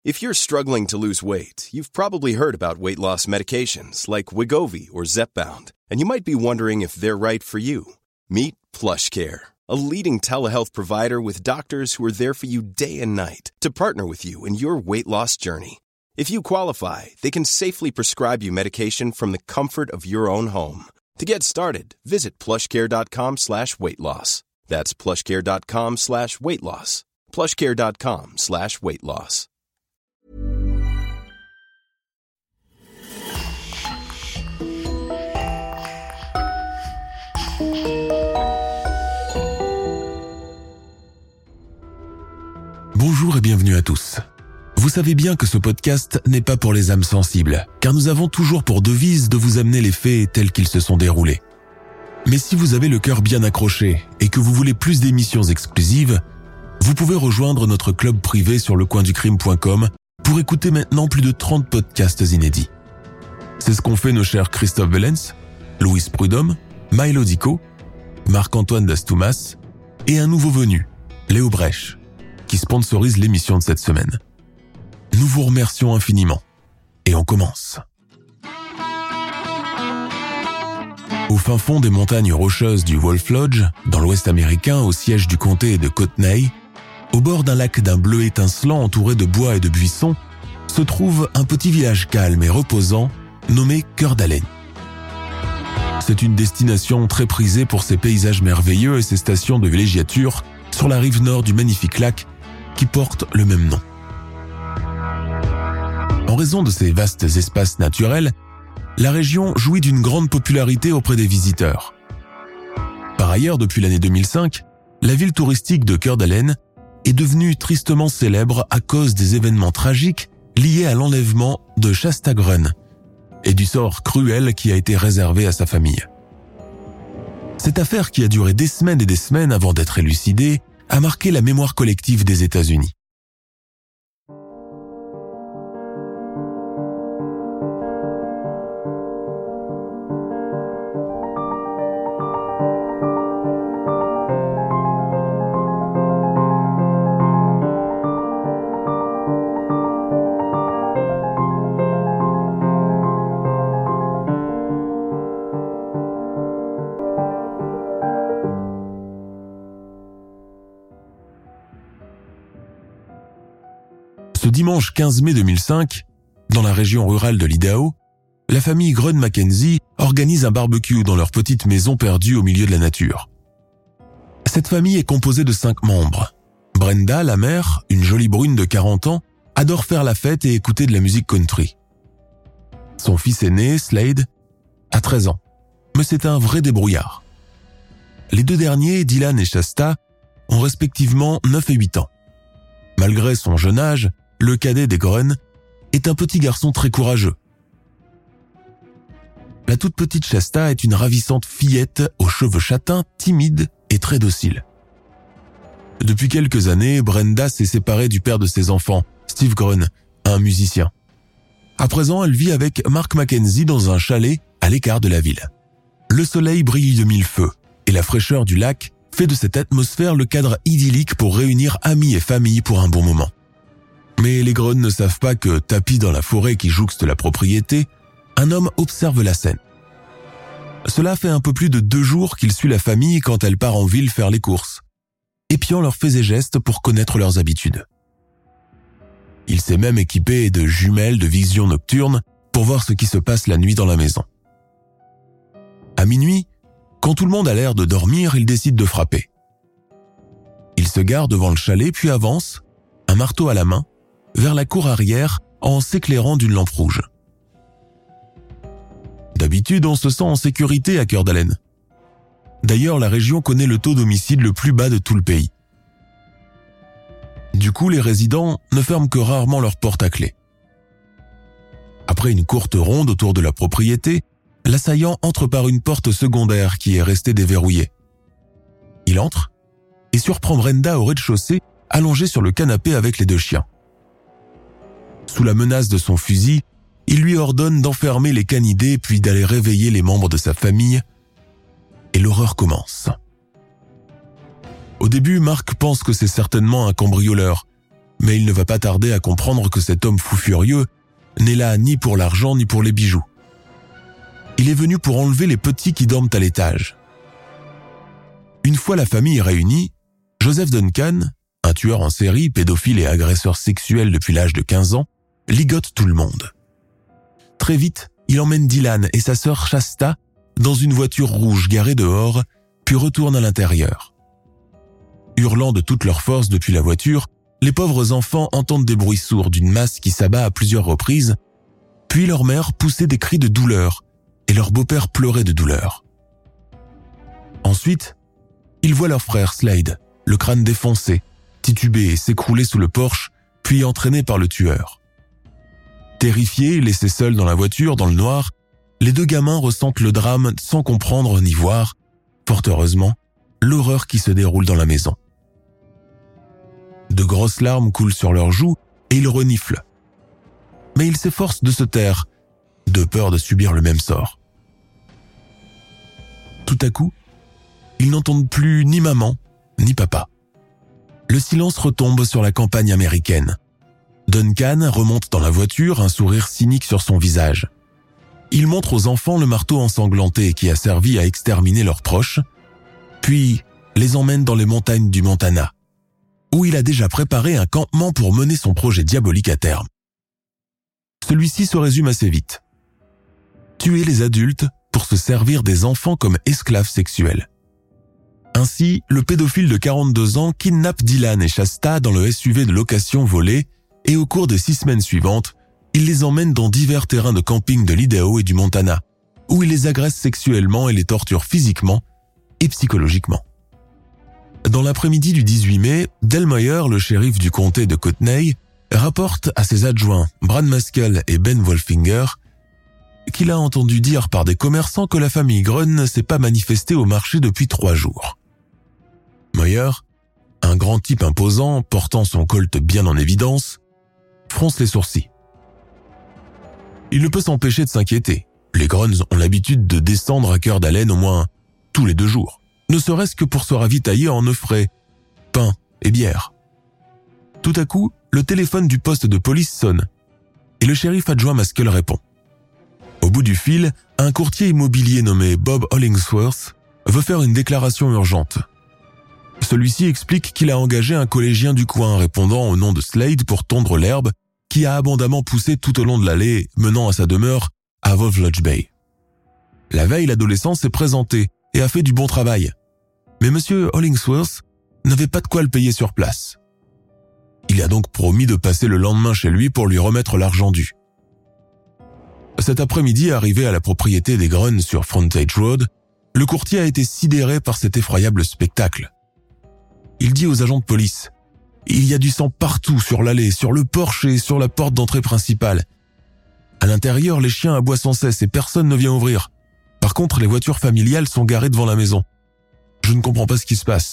If you're struggling to lose weight, you've probably heard about weight loss medications like Wegovy or Zepbound, and you might be wondering if they're right for you. Meet PlushCare, a leading telehealth provider with doctors who are there for you day and night to partner with you in your weight loss journey. If you qualify, they can safely prescribe you medication from the comfort of your own home. To get started, visit plushcare.com/weightloss. That's plushcare.com/weightloss. plushcare.com/weightloss. Bonjour et bienvenue à tous. Vous savez bien que ce podcast n'est pas pour les âmes sensibles, car nous avons toujours pour devise de vous amener les faits tels qu'ils se sont déroulés. Mais si vous avez le cœur bien accroché et que vous voulez plus d'émissions exclusives, vous pouvez rejoindre notre club privé sur lecoinducrime.com pour écouter maintenant plus de 30 podcasts inédits. C'est ce qu'ont fait nos chers Christophe Vellens, Louis Prudhomme, Milo Dico, Marc-Antoine Dastoumas et un nouveau venu, Léo Brèche, qui sponsorise l'émission de cette semaine. Nous vous remercions infiniment. Et on commence. Au fin fond des montagnes rocheuses du Wolf Lodge, dans l'ouest américain, au siège du comté de Kootenay, au bord d'un lac d'un bleu étincelant entouré de bois et de buissons, se trouve un petit village calme et reposant nommé Coeur d'Alene. C'est une destination très prisée pour ses paysages merveilleux et ses stations de villégiature sur la rive nord du magnifique lac qui porte le même nom. En raison de ces vastes espaces naturels, la région jouit d'une grande popularité auprès des visiteurs. Par ailleurs, depuis l'année 2005, la ville touristique de Coeur d'Alene est devenue tristement célèbre à cause des événements tragiques liés à l'enlèvement de Shasta Grun et du sort cruel qui a été réservé à sa famille. Cette affaire, qui a duré des semaines et des semaines avant d'être élucidée, a marqué la mémoire collective des États-Unis. Ce dimanche 15 mai 2005, dans la région rurale de l'Idaho, la famille Grun-Mackenzie organise un barbecue dans leur petite maison perdue au milieu de la nature. Cette famille est composée de 5 membres. Brenda, la mère, une jolie brune de 40 ans, adore faire la fête et écouter de la musique country. Son fils aîné, Slade, a 13 ans, mais c'est un vrai débrouillard. Les 2 derniers, Dylan et Shasta, ont respectivement 9 et 8 ans. Malgré son jeune âge, le cadet des Grun est un petit garçon très courageux. La toute petite Shasta est une ravissante fillette aux cheveux châtains, timide et très docile. Depuis quelques années, Brenda s'est séparée du père de ses enfants, Steve Grun, un musicien. À présent, elle vit avec Mark Mackenzie dans un chalet à l'écart de la ville. Le soleil brille de mille feux et la fraîcheur du lac fait de cette atmosphère le cadre idyllique pour réunir amis et famille pour un bon moment. Mais les Grun ne savent pas que, tapi dans la forêt qui jouxte la propriété, un homme observe la scène. Cela fait un peu plus de 2 jours qu'il suit la famille quand elle part en ville faire les courses, épiant leurs faits et gestes pour connaître leurs habitudes. Il s'est même équipé de jumelles de vision nocturne pour voir ce qui se passe la nuit dans la maison. À minuit, quand tout le monde a l'air de dormir, il décide de frapper. Il se gare devant le chalet puis avance, un marteau à la main, vers la cour arrière en s'éclairant d'une lampe rouge. D'habitude, on se sent en sécurité à Coeur d'Alene. D'ailleurs, la région connaît le taux d'homicide le plus bas de tout le pays. Du coup, les résidents ne ferment que rarement leurs portes à clé. Après une courte ronde autour de la propriété, l'assaillant entre par une porte secondaire qui est restée déverrouillée. Il entre et surprend Brenda au rez-de-chaussée, allongée sur le canapé avec les 2 chiens. Sous la menace de son fusil, il lui ordonne d'enfermer les canidés puis d'aller réveiller les membres de sa famille. Et l'horreur commence. Au début, Mark pense que c'est certainement un cambrioleur, mais il ne va pas tarder à comprendre que cet homme fou furieux n'est là ni pour l'argent ni pour les bijoux. Il est venu pour enlever les petits qui dorment à l'étage. Une fois la famille réunie, Joseph Duncan, un tueur en série, pédophile et agresseur sexuel depuis l'âge de 15 ans, ligote tout le monde. Très vite, il emmène Dylan et sa sœur Shasta dans une voiture rouge garée dehors, puis retourne à l'intérieur. Hurlant de toute leur force depuis la voiture, les pauvres enfants entendent des bruits sourds d'une masse qui s'abat à plusieurs reprises, puis leur mère poussait des cris de douleur et leur beau-père pleurait de douleur. Ensuite, ils voient leur frère Slade, le crâne défoncé, tituber et s'écrouler sous le porche, puis entraîné par le tueur. Terrifiés, laissés seuls dans la voiture, dans le noir, les deux gamins ressentent le drame sans comprendre ni voir, fort heureusement, l'horreur qui se déroule dans la maison. De grosses larmes coulent sur leurs joues et ils reniflent. Mais ils s'efforcent de se taire, de peur de subir le même sort. Tout à coup, ils n'entendent plus ni maman, ni papa. Le silence retombe sur la campagne américaine. Duncan remonte dans la voiture, un sourire cynique sur son visage. Il montre aux enfants le marteau ensanglanté qui a servi à exterminer leurs proches, puis les emmène dans les montagnes du Montana, où il a déjà préparé un campement pour mener son projet diabolique à terme. Celui-ci se résume assez vite. Tuer les adultes pour se servir des enfants comme esclaves sexuels. Ainsi, le pédophile de 42 ans kidnappe Dylan et Shasta dans le SUV de location volé et au cours des 6 semaines suivantes, il les emmène dans divers terrains de camping de l'Idaho et du Montana, où il les agresse sexuellement et les torture physiquement et psychologiquement. Dans l'après-midi du 18 mai, Del Meyer, le shérif du comté de Kootenay, rapporte à ses adjoints Brad Maskell et Ben Wolfinger qu'il a entendu dire par des commerçants que la famille Grun ne s'est pas manifestée au marché depuis 3 jours. Meyer, un grand type imposant portant son colt bien en évidence, fronce les sourcils. Il ne peut s'empêcher de s'inquiéter. Les Gruns ont l'habitude de descendre à cœur d'haleine au moins tous les 2 jours, ne serait-ce que pour se ravitailler en œufs frais, pain et bière. Tout à coup, le téléphone du poste de police sonne et le shérif adjoint Maskell répond. Au bout du fil, un courtier immobilier nommé Bob Hollingsworth veut faire une déclaration urgente. Celui-ci explique qu'il a engagé un collégien du coin répondant au nom de Slade pour tondre l'herbe qui a abondamment poussé tout au long de l'allée menant à sa demeure à Wolf Lodge Bay. La veille, l'adolescent s'est présenté et a fait du bon travail. Mais M. Hollingsworth n'avait pas de quoi le payer sur place. Il a donc promis de passer le lendemain chez lui pour lui remettre l'argent dû. Cet après-midi, arrivé à la propriété des Grun sur Frontage Road, le courtier a été sidéré par cet effroyable spectacle. Il dit aux agents de police « Il y a du sang partout sur l'allée, sur le porche et sur la porte d'entrée principale. À l'intérieur, les chiens aboient sans cesse et personne ne vient ouvrir. Par contre, les voitures familiales sont garées devant la maison. Je ne comprends pas ce qui se passe. »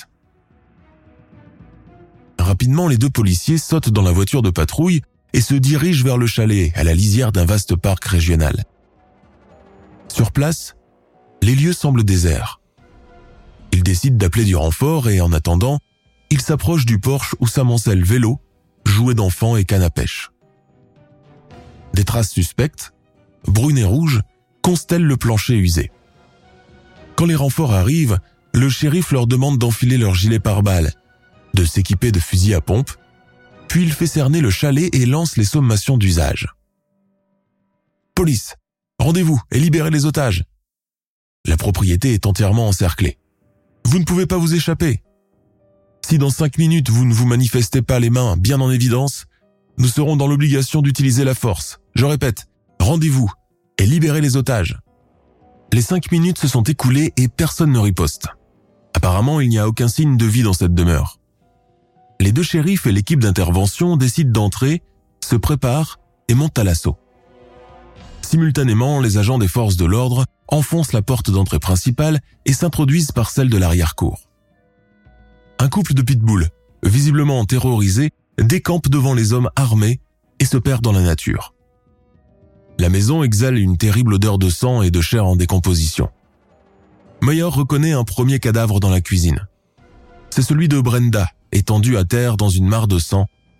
Rapidement, les 2 policiers sautent dans la voiture de patrouille et se dirigent vers le chalet, à la lisière d'un vaste parc régional. Sur place, les lieux semblent déserts. Ils décident d'appeler du renfort et, en attendant, ils s'approchent du porche où s'amoncellent vélos, jouets d'enfants et cannes à pêche. Des traces suspectes, brunes et rouges, constellent le plancher usé. Quand les renforts arrivent, le shérif leur demande d'enfiler leur gilet pare-balles, de s'équiper de fusils à pompe, puis il fait cerner le chalet et lance les sommations d'usage. « Police, rendez-vous et libérez les otages. La propriété est entièrement encerclée. Vous ne pouvez pas vous échapper. Si dans 5 minutes vous ne vous manifestez pas les mains bien en évidence, nous serons dans l'obligation d'utiliser la force. Je répète, rendez-vous et libérez les otages. » Les 5 minutes se sont écoulées et personne ne riposte. Apparemment, il n'y a aucun signe de vie dans cette demeure. Les 2 shérifs et l'équipe d'intervention décident d'entrer, se préparent et montent à l'assaut. Simultanément, les agents des forces de l'ordre enfoncent la porte d'entrée principale et s'introduisent par celle de l'arrière-cour. Un couple de pitbulls, visiblement terrorisés, décampe devant les hommes armés et se perd dans la nature. La maison exhale une terrible odeur de sang et de chair en décomposition. Meyer reconnaît un premier cadavre dans la cuisine. C'est celui de Brenda, étendue à terre dans une mare de sang,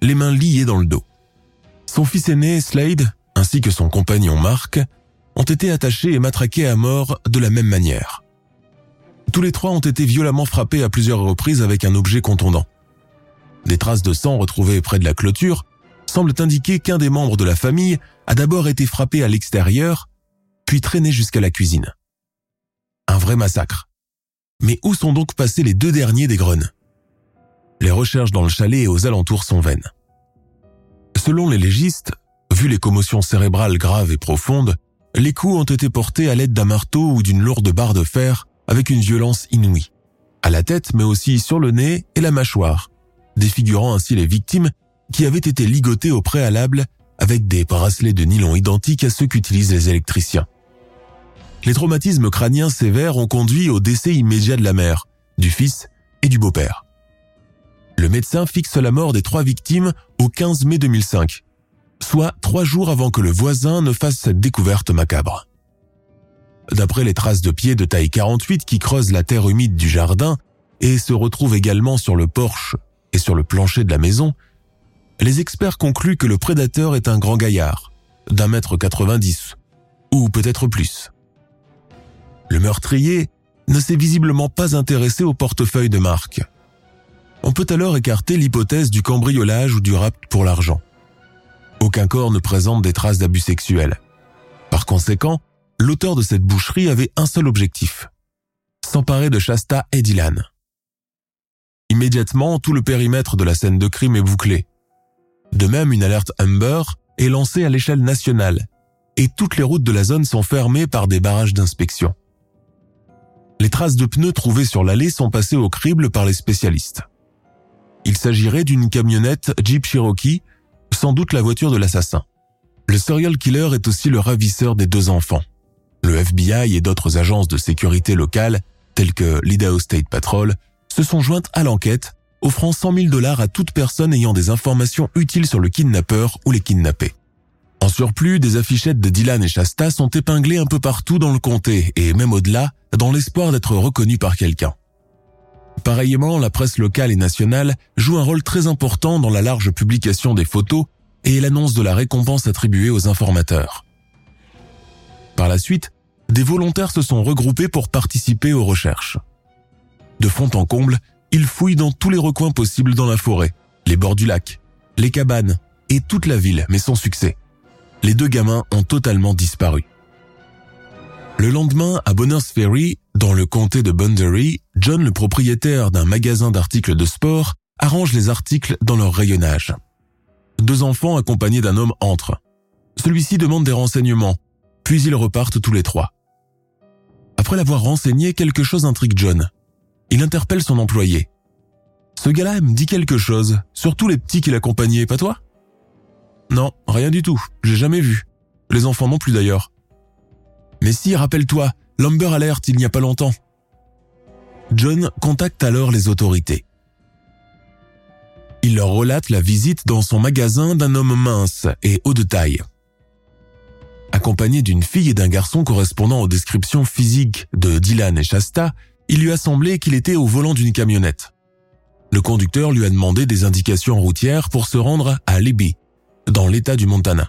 les mains liées dans le dos. Son fils aîné, Slade, ainsi que son compagnon Mark, ont été attachés et matraqués à mort de la même manière. Tous les trois ont été violemment frappés à plusieurs reprises avec un objet contondant. Des traces de sang retrouvées près de la clôture semblent indiquer qu'un des membres de la famille a d'abord été frappé à l'extérieur, puis traîné jusqu'à la cuisine. Un vrai massacre. Mais où sont donc passés les deux derniers des Grun? Les recherches dans le chalet et aux alentours sont vaines. Selon les légistes, vu les commotions cérébrales graves et profondes, les coups ont été portés à l'aide d'un marteau ou d'une lourde barre de fer avec une violence inouïe, à la tête mais aussi sur le nez et la mâchoire, défigurant ainsi les victimes qui avaient été ligotées au préalable avec des bracelets de nylon identiques à ceux qu'utilisent les électriciens. Les traumatismes crâniens sévères ont conduit au décès immédiat de la mère, du fils et du beau-père. Le médecin fixe la mort des 3 victimes au 15 mai 2005, soit 3 jours avant que le voisin ne fasse cette découverte macabre. D'après les traces de pieds de taille 48 qui creusent la terre humide du jardin et se retrouvent également sur le porche et sur le plancher de la maison, les experts concluent que le prédateur est un grand gaillard, d'1,90 m, ou peut-être plus. Le meurtrier ne s'est visiblement pas intéressé au portefeuille de Mark. On peut alors écarter l'hypothèse du cambriolage ou du rapt pour l'argent. Aucun corps ne présente des traces d'abus sexuels. Par conséquent, l'auteur de cette boucherie avait un seul objectif: s'emparer de Shasta et Dylan. Immédiatement, tout le périmètre de la scène de crime est bouclé. De même, une alerte Amber est lancée à l'échelle nationale et toutes les routes de la zone sont fermées par des barrages d'inspection. Les traces de pneus trouvées sur l'allée sont passées au crible par les spécialistes. Il s'agirait d'une camionnette Jeep Cherokee, sans doute la voiture de l'assassin. Le serial killer est aussi le ravisseur des 2 enfants. Le FBI et d'autres agences de sécurité locales, telles que l'Idaho State Patrol, se sont jointes à l'enquête, offrant $100 000 à toute personne ayant des informations utiles sur le kidnappeur ou les kidnappés. En surplus, des affichettes de Dylan et Shasta sont épinglées un peu partout dans le comté et même au-delà, dans l'espoir d'être reconnus par quelqu'un. Pareillement, la presse locale et nationale joue un rôle très important dans la large publication des photos et l'annonce de la récompense attribuée aux informateurs. Par la suite, des volontaires se sont regroupés pour participer aux recherches. De fond en comble, ils fouillent dans tous les recoins possibles dans la forêt, les bords du lac, les cabanes et toute la ville, mais sans succès. Les 2 gamins ont totalement disparu. Le lendemain, à Bonners Ferry, dans le comté de Boundary, John, le propriétaire d'un magasin d'articles de sport, arrange les articles dans leur rayonnage. 2 enfants accompagnés d'un homme entrent. Celui-ci demande des renseignements, puis ils repartent tous les 3. Après l'avoir renseigné, quelque chose intrigue John. Il interpelle son employé. « Ce gars-là me dit quelque chose, surtout les petits qui l'accompagnaient, pas toi ?»« Non, rien du tout, j'ai jamais vu. Les enfants non plus d'ailleurs. » « Mais si, rappelle-toi, l'Amber Alert il n'y a pas longtemps. » John contacte alors les autorités. Il leur relate la visite dans son magasin d'un homme mince et haut de taille. Accompagné d'une fille et d'un garçon correspondant aux descriptions physiques de Dylan et Shasta, il lui a semblé qu'il était au volant d'une camionnette. Le conducteur lui a demandé des indications routières pour se rendre à Libby, dans l'état du Montana.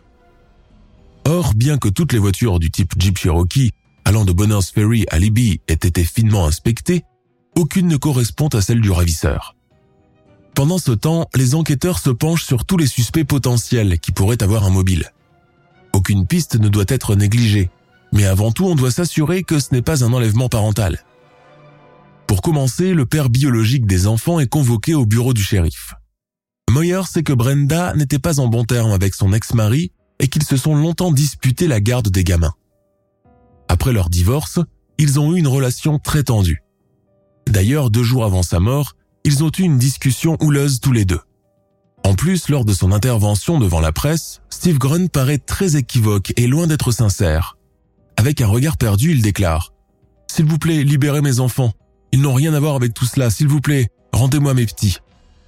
Or, bien que toutes les voitures du type Jeep Cherokee allant de Bonners Ferry à Libby aient été finement inspectées, aucune ne correspond à celle du ravisseur. Pendant ce temps, les enquêteurs se penchent sur tous les suspects potentiels qui pourraient avoir un mobile. Aucune piste ne doit être négligée, mais avant tout on doit s'assurer que ce n'est pas un enlèvement parental. Pour commencer, le père biologique des enfants est convoqué au bureau du shérif. Moyer sait que Brenda n'était pas en bon terme avec son ex-mari et qu'ils se sont longtemps disputé la garde des gamins. Après leur divorce, ils ont eu une relation très tendue. D'ailleurs, 2 jours avant sa mort, ils ont eu une discussion houleuse tous les 2. En plus, lors de son intervention devant la presse, Steve Grun paraît très équivoque et loin d'être sincère. Avec un regard perdu, il déclare « S'il vous plaît, libérez mes enfants. Ils n'ont rien à voir avec tout cela. S'il vous plaît, rendez-moi mes petits. »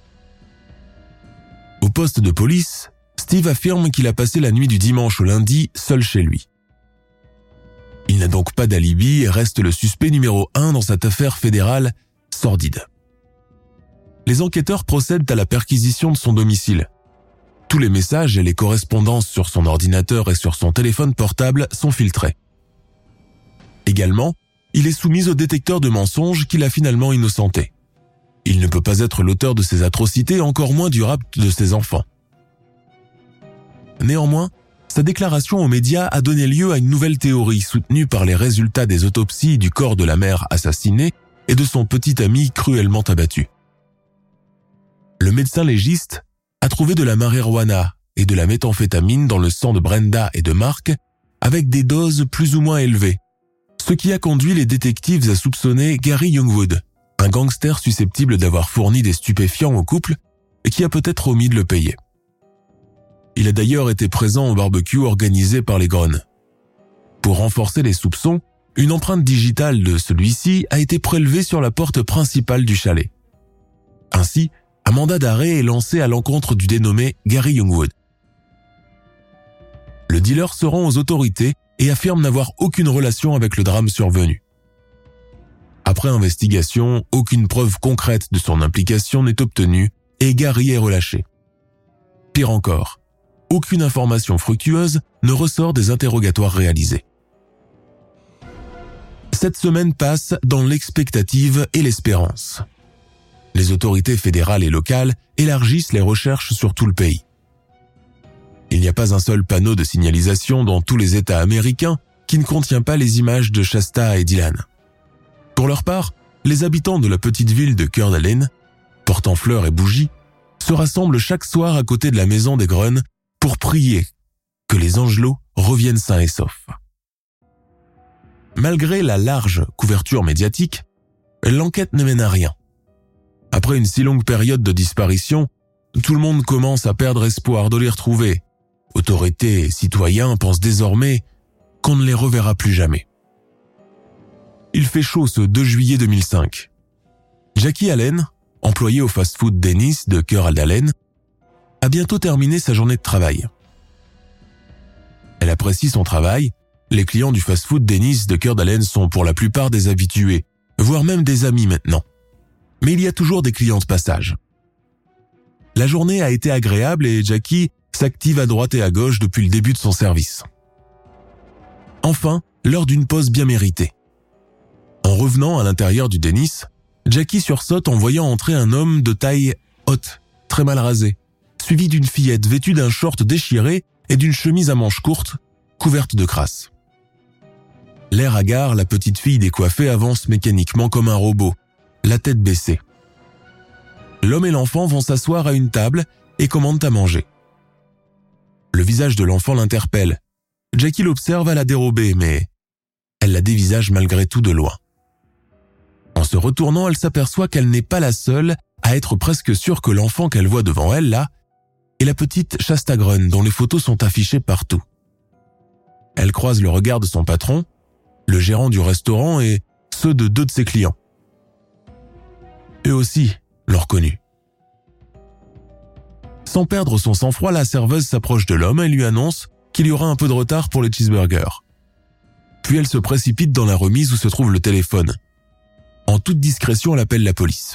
Au poste de police, Steve affirme qu'il a passé la nuit du dimanche au lundi seul chez lui. Il n'a donc pas d'alibi et reste le suspect numéro 1 dans cette affaire fédérale sordide. Les enquêteurs procèdent à la perquisition de son domicile, Tous les messages et les correspondances sur son ordinateur et sur son téléphone portable sont filtrés. Également, il est soumis au détecteur de mensonges qu'il a finalement innocenté. Il ne peut pas être l'auteur de ces atrocités, encore moins du rapt de ses enfants. Néanmoins, sa déclaration aux médias a donné lieu à une nouvelle théorie soutenue par les résultats des autopsies du corps de la mère assassinée et de son petit ami cruellement abattu. Le médecin légiste a trouvé de la marijuana et de la méthamphétamine dans le sang de Brenda et de Mark avec des doses plus ou moins élevées, ce qui a conduit les détectives à soupçonner Gary Youngwood, un gangster susceptible d'avoir fourni des stupéfiants au couple et qui a peut-être omis de le payer. Il a d'ailleurs été présent au barbecue organisé par les Grun. Pour renforcer les soupçons, une empreinte digitale de celui-ci a été prélevée sur la porte principale du chalet. Ainsi, un mandat d'arrêt est lancé à l'encontre du dénommé Gary Youngwood. Le dealer se rend aux autorités et affirme n'avoir aucune relation avec le drame survenu. Après investigation, aucune preuve concrète de son implication n'est obtenue et Gary est relâché. Pire encore, aucune information fructueuse ne ressort des interrogatoires réalisés. Cette semaine passe dans l'expectative et l'espérance. Les autorités fédérales et locales élargissent les recherches sur tout le pays. Il n'y a pas un seul panneau de signalisation dans tous les États américains qui ne contient pas les images de Shasta et Dylan. Pour leur part, les habitants de la petite ville de Coeur d'Alene, portant fleurs et bougies, se rassemblent chaque soir à côté de la maison des Grun pour prier que les Angelots reviennent sains et saufs. Malgré la large couverture médiatique, l'enquête ne mène à rien. Après une si longue période de disparition, tout le monde commence à perdre espoir de les retrouver. Autorités et citoyens pensent désormais qu'on ne les reverra plus jamais. Il fait chaud ce 2 juillet 2005. Jackie Allen, employée au fast-food Dennis de Coeur d'Alene, a bientôt terminé sa journée de travail. Elle apprécie son travail. Les clients du fast-food Dennis de Coeur d'Alene sont pour la plupart des habitués, voire même des amis maintenant. Mais il y a toujours des clients de passage. La journée a été agréable et Jackie s'active à droite et à gauche depuis le début de son service. Enfin, l'heure d'une pause bien méritée. En revenant à l'intérieur du Dennis, Jackie sursaute en voyant entrer un homme de taille haute, très mal rasé, suivi d'une fillette vêtue d'un short déchiré et d'une chemise à manches courtes, couverte de crasse. L'air hagard, la petite fille décoiffée avance mécaniquement comme un robot, la tête baissée. L'homme et l'enfant vont s'asseoir à une table et commandent à manger. Le visage de l'enfant l'interpelle. Jackie l'observe à la dérobée, mais elle la dévisage malgré tout de loin. En se retournant, elle s'aperçoit qu'elle n'est pas la seule à être presque sûre que l'enfant qu'elle voit devant elle, là, est la petite Shasta Grun dont les photos sont affichées partout. Elle croise le regard de son patron, le gérant du restaurant et ceux de 2 de ses clients. Eux aussi l'ont reconnu. Sans perdre son sang-froid, la serveuse s'approche de l'homme et lui annonce qu'il y aura un peu de retard pour les cheeseburgers. Puis elle se précipite dans la remise où se trouve le téléphone. En toute discrétion, elle appelle la police.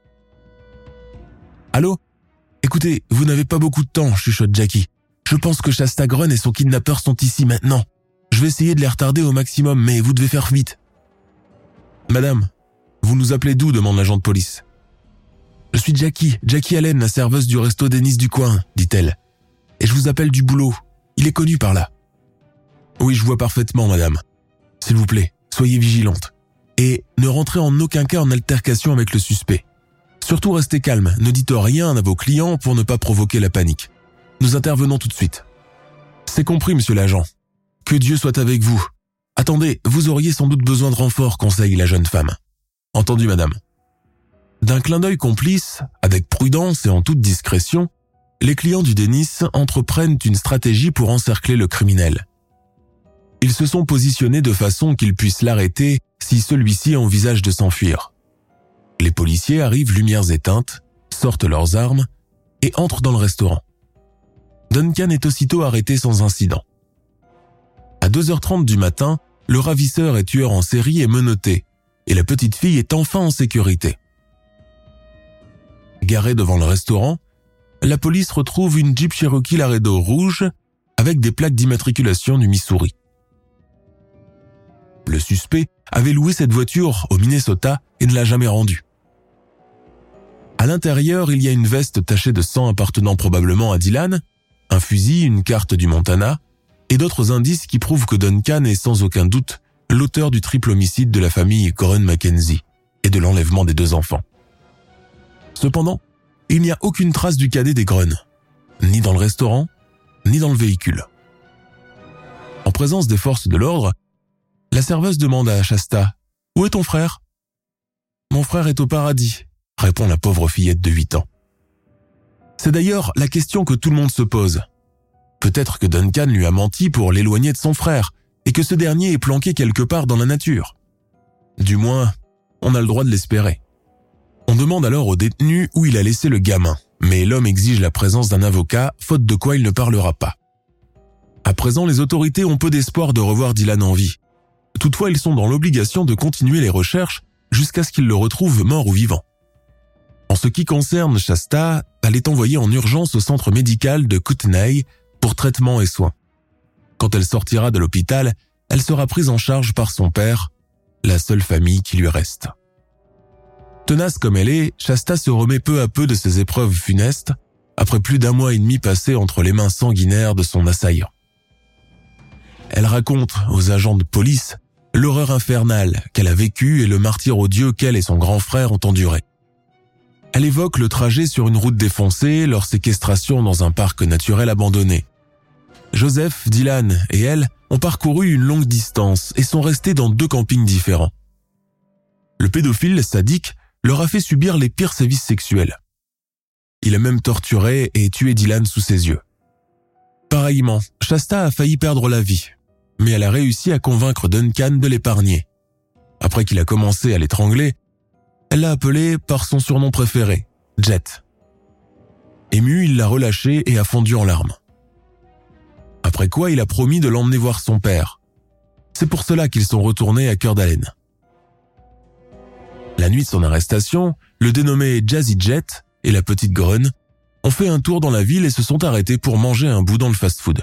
« Allô ? Écoutez, vous n'avez pas beaucoup de temps, chuchote Jackie. Je pense que Shasta Grun et son kidnappeur sont ici maintenant. Je vais essayer de les retarder au maximum, mais vous devez faire vite. »« Madame, vous nous appelez d'où ?» demande l'agent de police. « Je suis Jackie Allen, la serveuse du resto Dennis du coin, dit-elle. Et je vous appelle du boulot. Il est connu par là. »« Oui, je vois parfaitement, madame. S'il vous plaît, soyez vigilante. Et ne rentrez en aucun cas en altercation avec le suspect. Surtout restez calme, ne dites rien à vos clients pour ne pas provoquer la panique. Nous intervenons tout de suite. »« C'est compris, monsieur l'agent. Que Dieu soit avec vous. Attendez, vous auriez sans doute besoin de renfort, conseille la jeune femme. »« Entendu, madame. » D'un clin d'œil complice, avec prudence et en toute discrétion, les clients du Dennis entreprennent une stratégie pour encercler le criminel. Ils se sont positionnés de façon qu'ils puissent l'arrêter si celui-ci envisage de s'enfuir. Les policiers arrivent lumières éteintes, sortent leurs armes et entrent dans le restaurant. Duncan est aussitôt arrêté sans incident. À 2h30 du matin, le ravisseur et tueur en série est menotté et la petite fille est enfin en sécurité. Garée devant le restaurant, la police retrouve une Jeep Cherokee Laredo rouge avec des plaques d'immatriculation du Missouri. Le suspect avait loué cette voiture au Minnesota et ne l'a jamais rendue. À l'intérieur, il y a une veste tachée de sang appartenant probablement à Dylan, un fusil, une carte du Montana et d'autres indices qui prouvent que Duncan est sans aucun doute l'auteur du triple homicide de la famille Coren-Mackenzie et de l'enlèvement des 2 enfants. Cependant, il n'y a aucune trace du cadet des Grun, ni dans le restaurant, ni dans le véhicule. En présence des forces de l'ordre, la serveuse demande à Shasta « Où est ton frère ?»« Mon frère est au paradis », répond la pauvre fillette de 8 ans. C'est d'ailleurs la question que tout le monde se pose. Peut-être que Duncan lui a menti pour l'éloigner de son frère et que ce dernier est planqué quelque part dans la nature. Du moins, on a le droit de l'espérer. On demande alors au détenu où il a laissé le gamin, mais l'homme exige la présence d'un avocat, faute de quoi il ne parlera pas. À présent, les autorités ont peu d'espoir de revoir Dylan en vie. Toutefois, ils sont dans l'obligation de continuer les recherches jusqu'à ce qu'ils le retrouvent mort ou vivant. En ce qui concerne Shasta, elle est envoyée en urgence au centre médical de Kootenay pour traitement et soins. Quand elle sortira de l'hôpital, elle sera prise en charge par son père, la seule famille qui lui reste. Tenace comme elle est, Shasta se remet peu à peu de ses épreuves funestes, après plus d'1 mois et demi passé entre les mains sanguinaires de son assaillant. Elle raconte aux agents de police l'horreur infernale qu'elle a vécue et le martyre odieux qu'elle et son grand frère ont enduré. Elle évoque le trajet sur une route défoncée, leur séquestration dans un parc naturel abandonné. Joseph, Dylan et elle ont parcouru une longue distance et sont restés dans 2 campings différents. Le pédophile sadique leur a fait subir les pires sévices sexuels. Il a même torturé et tué Dylan sous ses yeux. Pareillement, Shasta a failli perdre la vie, mais elle a réussi à convaincre Duncan de l'épargner. Après qu'il a commencé à l'étrangler, elle l'a appelé par son surnom préféré, Jet. Ému, il l'a relâché et a fondu en larmes. Après quoi, il a promis de l'emmener voir son père. C'est pour cela qu'ils sont retournés à Coeur d'Alene. La nuit de son arrestation, le dénommé Jazzy Jet et la petite Grun ont fait un tour dans la ville et se sont arrêtés pour manger un bout dans le fast-food.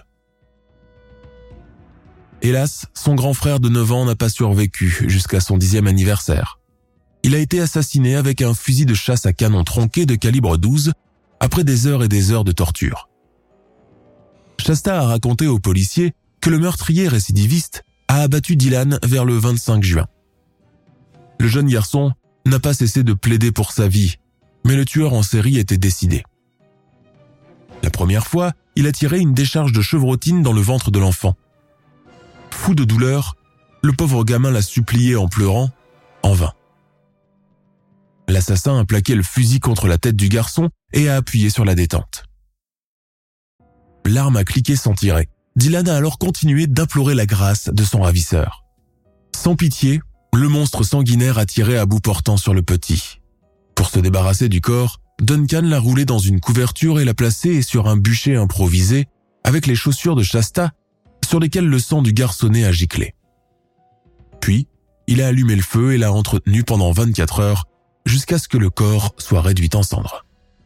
Hélas, son grand frère de 9 ans n'a pas survécu jusqu'à son 10e anniversaire. Il a été assassiné avec un fusil de chasse à canon tronqué de calibre 12 après des heures et des heures de torture. Shasta a raconté aux policiers que le meurtrier récidiviste a abattu Dylan vers le 25 juin. Le jeune garçon n'a pas cessé de plaider pour sa vie, mais le tueur en série était décidé. La première fois, il a tiré une décharge de chevrotine dans le ventre de l'enfant. Fou de douleur, le pauvre gamin l'a supplié en pleurant, en vain. L'assassin a plaqué le fusil contre la tête du garçon et a appuyé sur la détente. L'arme a cliqué sans tirer. Dylan a alors continué d'implorer la grâce de son ravisseur. Sans pitié, le monstre sanguinaire a tiré à bout portant sur le petit. Pour se débarrasser du corps, Duncan l'a roulé dans une couverture et l'a placé sur un bûcher improvisé avec les chaussures de Shasta sur lesquelles le sang du garçonnet a giclé. Puis, il a allumé le feu et l'a entretenu pendant 24 heures jusqu'à ce que le corps soit réduit en cendres.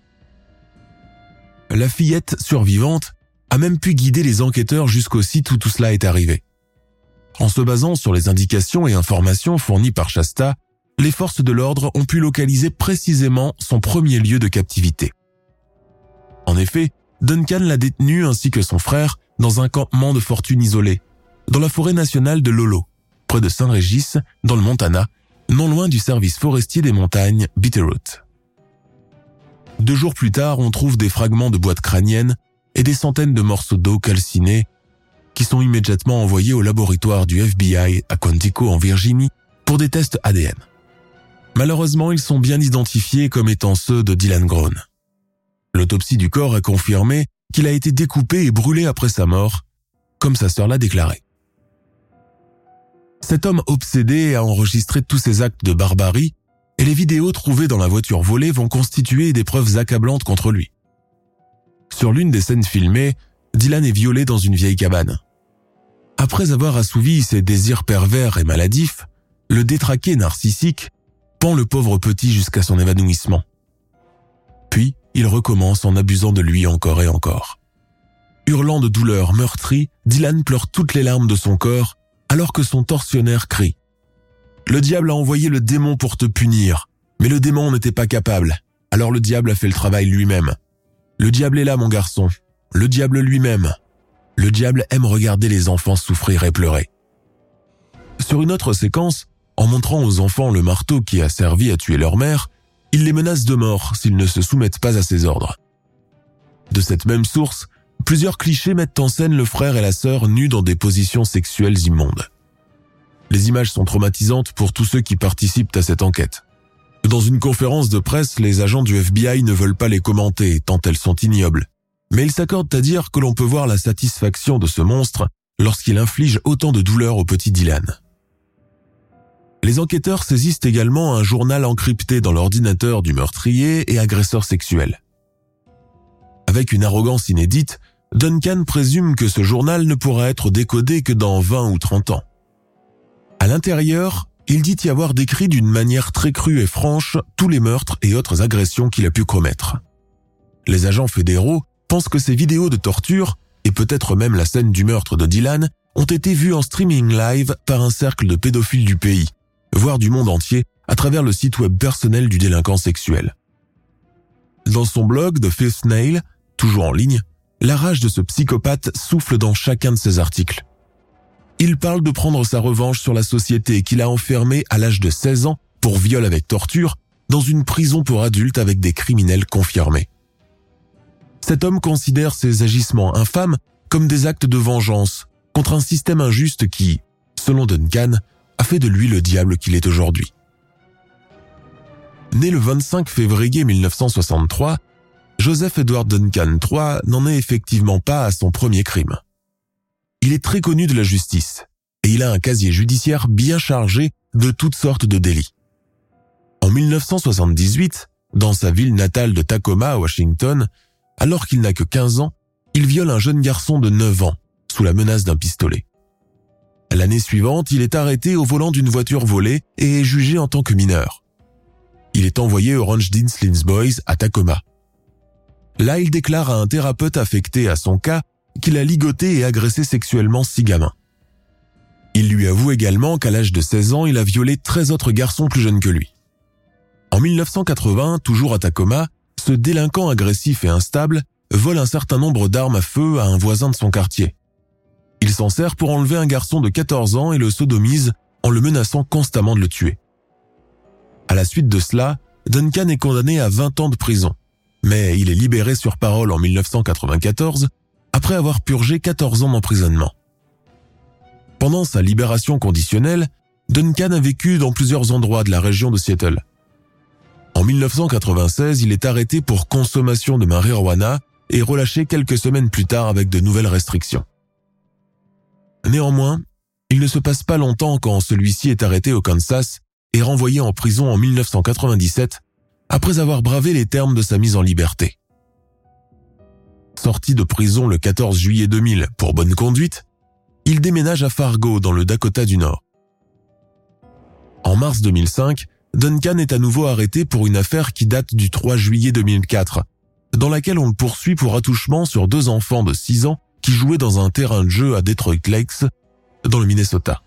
La fillette survivante a même pu guider les enquêteurs jusqu'au site où tout cela est arrivé. En se basant sur les indications et informations fournies par Shasta, les forces de l'ordre ont pu localiser précisément son premier lieu de captivité. En effet, Duncan l'a détenu ainsi que son frère dans un campement de fortune isolé, dans la forêt nationale de Lolo, près de Saint-Régis, dans le Montana, non loin du service forestier des montagnes Bitterroot. 2 jours plus tard, on trouve des fragments de boîtes crâniennes et des centaines de morceaux d'eau calcinés qui sont immédiatement envoyés au laboratoire du FBI à Quantico en Virginie pour des tests ADN. Malheureusement, ils sont bien identifiés comme étant ceux de Dylan Grun. L'autopsie du corps a confirmé qu'il a été découpé et brûlé après sa mort, comme sa sœur l'a déclaré. Cet homme obsédé a enregistré tous ses actes de barbarie et les vidéos trouvées dans la voiture volée vont constituer des preuves accablantes contre lui. Sur l'une des scènes filmées, Dylan est violé dans une vieille cabane. Après avoir assouvi ses désirs pervers et maladifs, le détraqué narcissique pend le pauvre petit jusqu'à son évanouissement. Puis, il recommence en abusant de lui encore et encore. Hurlant de douleur, meurtri, Dylan pleure toutes les larmes de son corps alors que son tortionnaire crie. « Le diable a envoyé le démon pour te punir, mais le démon n'était pas capable, alors le diable a fait le travail lui-même. Le diable est là, mon garçon, le diable lui-même. Le diable aime regarder les enfants souffrir et pleurer. » Sur une autre séquence, en montrant aux enfants le marteau qui a servi à tuer leur mère, il les menace de mort s'ils ne se soumettent pas à ses ordres. De cette même source, plusieurs clichés mettent en scène le frère et la sœur nus dans des positions sexuelles immondes. Les images sont traumatisantes pour tous ceux qui participent à cette enquête. Dans une conférence de presse, les agents du FBI ne veulent pas les commenter tant elles sont ignobles. Mais ils s'accordent à dire que l'on peut voir la satisfaction de ce monstre lorsqu'il inflige autant de douleur au petit Dylan. Les enquêteurs saisissent également un journal encrypté dans l'ordinateur du meurtrier et agresseur sexuel. Avec une arrogance inédite, Duncan présume que ce journal ne pourra être décodé que dans 20 ou 30 ans. À l'intérieur, il dit y avoir décrit d'une manière très crue et franche tous les meurtres et autres agressions qu'il a pu commettre. Les agents fédéraux pensent que ces vidéos de torture, et peut-être même la scène du meurtre de Dylan, ont été vues en streaming live par un cercle de pédophiles du pays, voire du monde entier, à travers le site web personnel du délinquant sexuel. Dans son blog The Fifth Nail, toujours en ligne, la rage de ce psychopathe souffle dans chacun de ses articles. Il parle de prendre sa revanche sur la société qu'il a enfermée à l'âge de 16 ans pour viol avec torture dans une prison pour adultes avec des criminels confirmés. Cet homme considère ses agissements infâmes comme des actes de vengeance contre un système injuste qui, selon Duncan, a fait de lui le diable qu'il est aujourd'hui. Né le 25 février 1963, Joseph Edward Duncan III n'en est effectivement pas à son premier crime. Il est très connu de la justice et il a un casier judiciaire bien chargé de toutes sortes de délits. En 1978, dans sa ville natale de Tacoma, Washington, alors qu'il n'a que 15 ans, il viole un jeune garçon de 9 ans sous la menace d'un pistolet. L'année suivante, il est arrêté au volant d'une voiture volée et est jugé en tant que mineur. Il est envoyé au Ranch Dinslins Boys à Tacoma. Là, il déclare à un thérapeute affecté à son cas qu'il a ligoté et agressé sexuellement 6 gamins. Il lui avoue également qu'à l'âge de 16 ans, il a violé 13 autres garçons plus jeunes que lui. En 1980, toujours à Tacoma, ce délinquant agressif et instable vole un certain nombre d'armes à feu à un voisin de son quartier. Il s'en sert pour enlever un garçon de 14 ans et le sodomise en le menaçant constamment de le tuer. À la suite de cela, Duncan est condamné à 20 ans de prison, mais il est libéré sur parole en 1994 après avoir purgé 14 ans d'emprisonnement. Pendant sa libération conditionnelle, Duncan a vécu dans plusieurs endroits de la région de Seattle. En 1996, il est arrêté pour consommation de marijuana et relâché quelques semaines plus tard avec de nouvelles restrictions. Néanmoins, il ne se passe pas longtemps quand celui-ci est arrêté au Kansas et renvoyé en prison en 1997 après avoir bravé les termes de sa mise en liberté. Sorti de prison le 14 juillet 2000 pour bonne conduite, il déménage à Fargo dans le Dakota du Nord. En mars 2005, Duncan est à nouveau arrêté pour une affaire qui date du 3 juillet 2004, dans laquelle on le poursuit pour attouchement sur 2 enfants de 6 ans qui jouaient dans un terrain de jeu à Detroit Lakes, dans le Minnesota.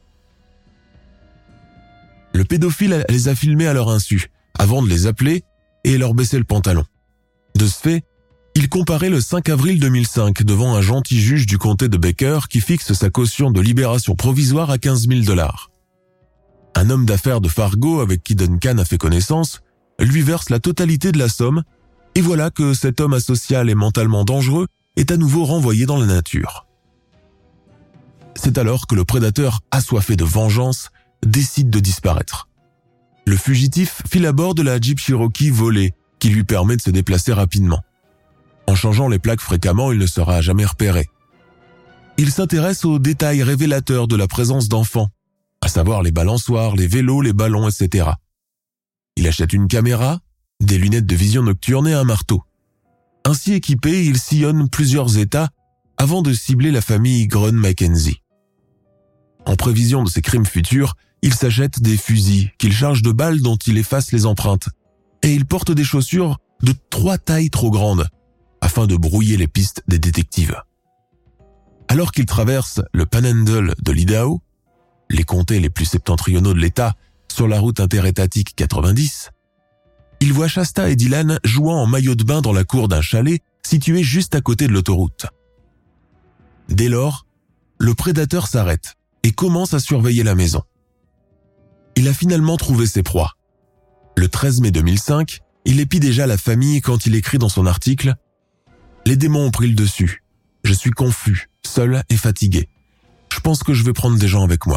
Le pédophile les a filmés à leur insu, avant de les appeler et leur baisser le pantalon. De ce fait, il comparaît le 5 avril 2005 devant un gentil juge du comté de Baker qui fixe sa caution de libération provisoire à $15 000. Un homme d'affaires de Fargo avec qui Duncan a fait connaissance lui verse la totalité de la somme et voilà que cet homme asocial et mentalement dangereux est à nouveau renvoyé dans la nature. C'est alors que le prédateur assoiffé de vengeance décide de disparaître. Le fugitif file à bord de la Jeep Cherokee volée qui lui permet de se déplacer rapidement. En changeant les plaques fréquemment, il ne sera jamais repéré. Il s'intéresse aux détails révélateurs de la présence d'enfants, à savoir les balançoires, les vélos, les ballons, etc. Il achète une caméra, des lunettes de vision nocturne et un marteau. Ainsi équipé, il sillonne plusieurs États avant de cibler la famille Grun Mackenzie. En prévision de ses crimes futurs, il s'achète des fusils qu'il charge de balles dont il efface les empreintes et il porte des chaussures de 3 tailles trop grandes, afin de brouiller les pistes des détectives. Alors qu'il traverse le Panhandle de l'Idaho, les comtés les plus septentrionaux de l'État, sur la route interétatique 90, il voit Shasta et Dylan jouant en maillot de bain dans la cour d'un chalet situé juste à côté de l'autoroute. Dès lors, le prédateur s'arrête et commence à surveiller la maison. Il a finalement trouvé ses proies. Le 13 mai 2005, il épie déjà la famille quand il écrit dans son article « Les démons ont pris le dessus. Je suis confus, seul et fatigué. Je pense que je vais prendre des gens avec moi. »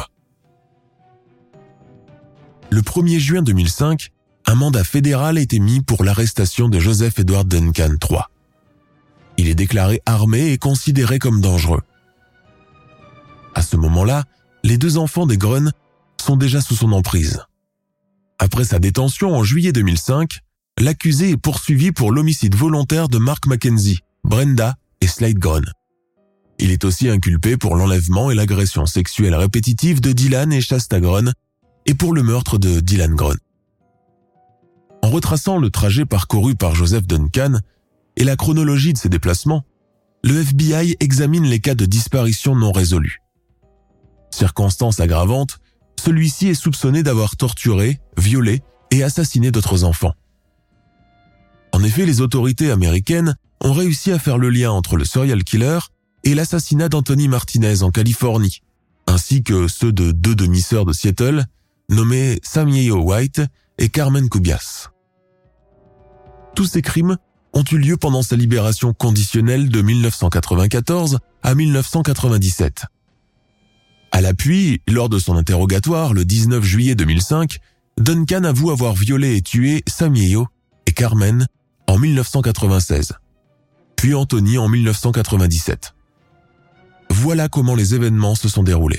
Le 1er juin 2005, un mandat fédéral a été mis pour l'arrestation de Joseph Edward Duncan III. Il est déclaré armé et considéré comme dangereux. À ce moment-là, les 2 enfants des Grun sont déjà sous son emprise. Après sa détention en juillet 2005, l'accusé est poursuivi pour l'homicide volontaire de Mark Mackenzie, Brenda et Slade Grun. Il est aussi inculpé pour l'enlèvement et l'agression sexuelle répétitive de Dylan et Shasta Grun et pour le meurtre de Dylan Grun. En retraçant le trajet parcouru par Joseph Duncan et la chronologie de ses déplacements, le FBI examine les cas de disparition non résolus. Circonstance aggravante, celui-ci est soupçonné d'avoir torturé, violé et assassiné d'autres enfants. En effet, les autorités américaines ont réussi à faire le lien entre le serial killer et l'assassinat d'Anthony Martinez en Californie, ainsi que ceux de 2 demi-sœurs de Seattle, nommées Sam Yeo White et Carmen Cubias. Tous ces crimes ont eu lieu pendant sa libération conditionnelle de 1994 à 1997. À l'appui, lors de son interrogatoire le 19 juillet 2005, Duncan avoue avoir violé et tué Sam Yeo et Carmen en 1996, puis Anthony en 1997. Voilà comment les événements se sont déroulés.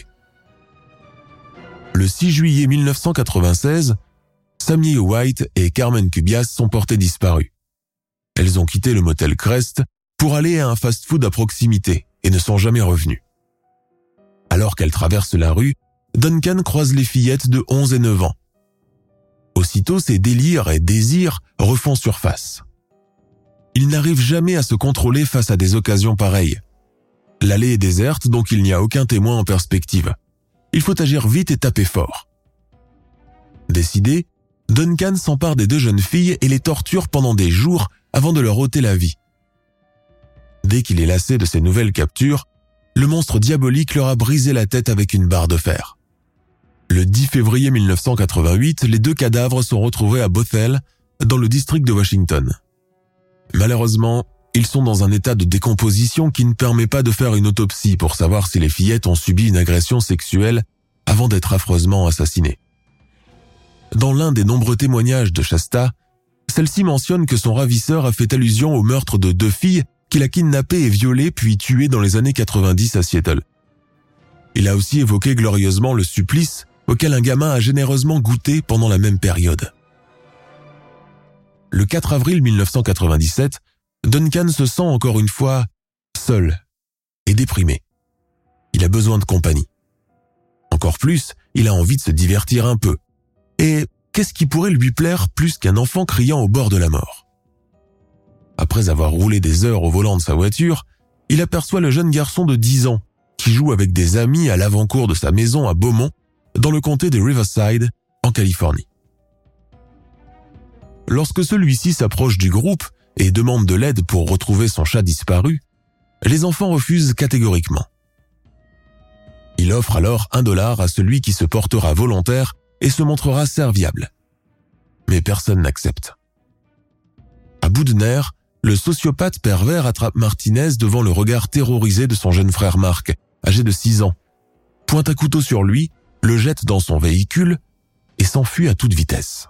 Le 6 juillet 1996, Sam Yeo White et Carmen Cubias sont portées disparues. Elles ont quitté le motel Crest pour aller à un fast-food à proximité et ne sont jamais revenues. Alors qu'elles traversent la rue, Duncan croise les fillettes de 11 et 9 ans. Aussitôt, ses délires et désirs refont surface. Il n'arrive jamais à se contrôler face à des occasions pareilles. L'allée est déserte, donc il n'y a aucun témoin en perspective. Il faut agir vite et taper fort. Décidé, Duncan s'empare des 2 jeunes filles et les torture pendant des jours avant de leur ôter la vie. Dès qu'il est lassé de ces nouvelles captures, le monstre diabolique leur a brisé la tête avec une barre de fer. Le 10 février 1988, les 2 cadavres sont retrouvés à Bothell, dans le district de Washington. Malheureusement, ils sont dans un état de décomposition qui ne permet pas de faire une autopsie pour savoir si les fillettes ont subi une agression sexuelle avant d'être affreusement assassinées. Dans l'un des nombreux témoignages de Shasta, celle-ci mentionne que son ravisseur a fait allusion au meurtre de 2 filles qu'il a kidnappées et violées puis tuées dans les années 90 à Seattle. Il a aussi évoqué glorieusement le supplice auquel un gamin a généreusement goûté pendant la même période. Le 4 avril 1997, Duncan se sent encore une fois seul et déprimé. Il a besoin de compagnie. Encore plus, il a envie de se divertir un peu. Et qu'est-ce qui pourrait lui plaire plus qu'un enfant criant au bord de la mort ? Après avoir roulé des heures au volant de sa voiture, il aperçoit le jeune garçon de 10 ans qui joue avec des amis à l'avant-cour de sa maison à Beaumont, dans le comté de Riverside, en Californie. Lorsque celui-ci s'approche du groupe et demande de l'aide pour retrouver son chat disparu, les enfants refusent catégoriquement. Il offre alors $1 à celui qui se portera volontaire et se montrera serviable. Mais personne n'accepte. À bout de nerfs, le sociopathe pervers attrape Martinez devant le regard terrorisé de son jeune frère Mark, âgé de 6 ans, pointe un couteau sur lui, le jette dans son véhicule et s'enfuit à toute vitesse.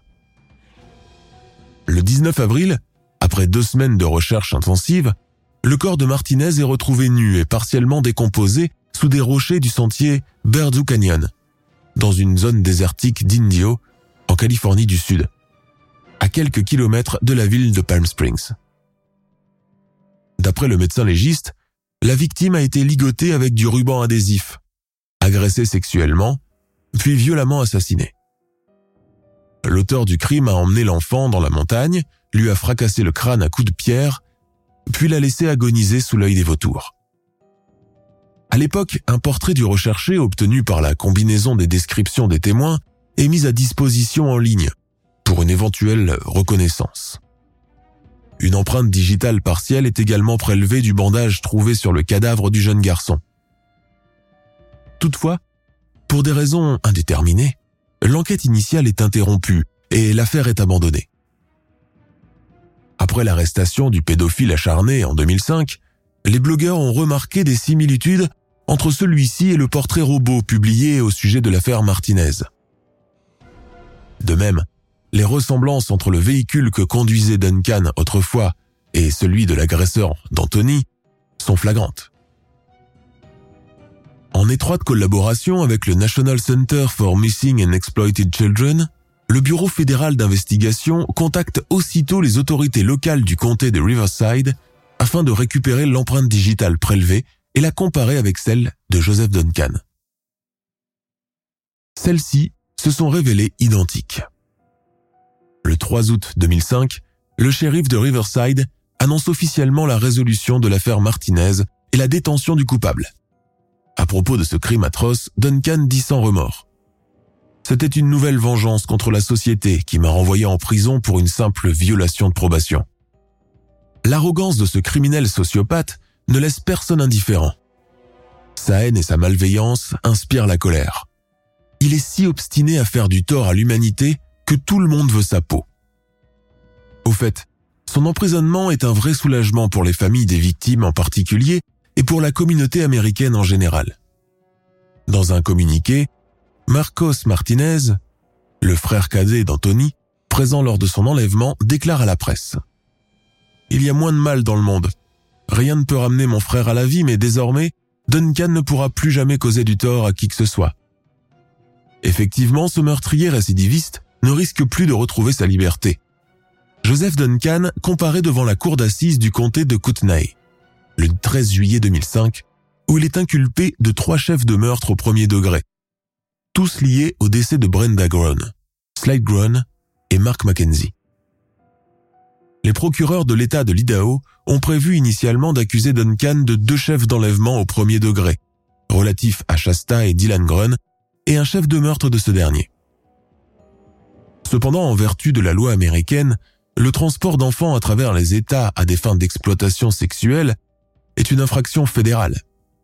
Le 19 avril, après 2 semaines de recherche intensive, le corps de Martinez est retrouvé nu et partiellement décomposé sous des rochers du sentier Berdoo Canyon, dans une zone désertique d'Indio, en Californie du Sud, à quelques kilomètres de la ville de Palm Springs. D'après le médecin légiste, la victime a été ligotée avec du ruban adhésif, agressée sexuellement, puis violemment assassinée. L'auteur du crime a emmené l'enfant dans la montagne, lui a fracassé le crâne à coups de pierre, puis l'a laissé agoniser sous l'œil des vautours. À l'époque, un portrait du recherché obtenu par la combinaison des descriptions des témoins est mis à disposition en ligne pour une éventuelle reconnaissance. Une empreinte digitale partielle est également prélevée du bandage trouvé sur le cadavre du jeune garçon. Toutefois, pour des raisons indéterminées, l'enquête initiale est interrompue et l'affaire est abandonnée. Après l'arrestation du pédophile acharné en 2005, les blogueurs ont remarqué des similitudes entre celui-ci et le portrait robot publié au sujet de l'affaire Martinez. De même, les ressemblances entre le véhicule que conduisait Duncan autrefois et celui de l'agresseur d'Anthony sont flagrantes. En étroite collaboration avec le National Center for Missing and Exploited Children, le Bureau fédéral d'investigation contacte aussitôt les autorités locales du comté de Riverside afin de récupérer l'empreinte digitale prélevée et la comparer avec celle de Joseph Duncan. Celles-ci se sont révélées identiques. Le 3 août 2005, le shérif de Riverside annonce officiellement la résolution de l'affaire Martinez et la détention du coupable. À propos de ce crime atroce, Duncan dit sans remords: « C'était une nouvelle vengeance contre la société qui m'a renvoyé en prison pour une simple violation de probation. » L'arrogance de ce criminel sociopathe ne laisse personne indifférent. Sa haine et sa malveillance inspirent la colère. Il est si obstiné à faire du tort à l'humanité que tout le monde veut sa peau. Au fait, son emprisonnement est un vrai soulagement pour les familles des victimes en particulier et pour la communauté américaine en général. Dans un communiqué, Marcos Martinez, le frère cadet d'Anthony, présent lors de son enlèvement, déclare à la presse: « Il y a moins de mal dans le monde. Rien ne peut ramener mon frère à la vie, mais désormais, Duncan ne pourra plus jamais causer du tort à qui que ce soit. » Effectivement, ce meurtrier récidiviste ne risque plus de retrouver sa liberté. Joseph Duncan comparaît devant la cour d'assises du comté de Kootenay, le 13 juillet 2005, où il est inculpé de 3 chefs de meurtre au premier degré, tous liés au décès de Brenda Groene, Slade Groene et Mark Mackenzie. Les procureurs de l'État de l'Idaho ont prévu initialement d'accuser Duncan de 2 chefs d'enlèvement au premier degré, relatifs à Shasta et Dylan Groene, et un chef de meurtre de ce dernier. Cependant, en vertu de la loi américaine, le transport d'enfants à travers les États à des fins d'exploitation sexuelle est une infraction fédérale.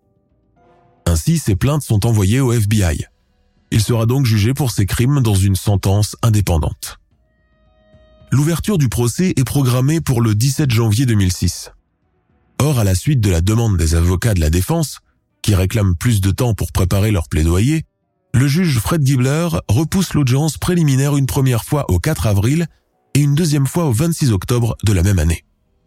Ainsi, ces plaintes sont envoyées au FBI. Il sera donc jugé pour ces crimes dans une sentence indépendante. L'ouverture du procès est programmée pour le 17 janvier 2006. Or, à la suite de la demande des avocats de la défense, qui réclament plus de temps pour préparer leur plaidoyer, le juge Fred Gibler repousse l'audience préliminaire une première fois au 4 avril et une deuxième fois au 26 octobre de la même année.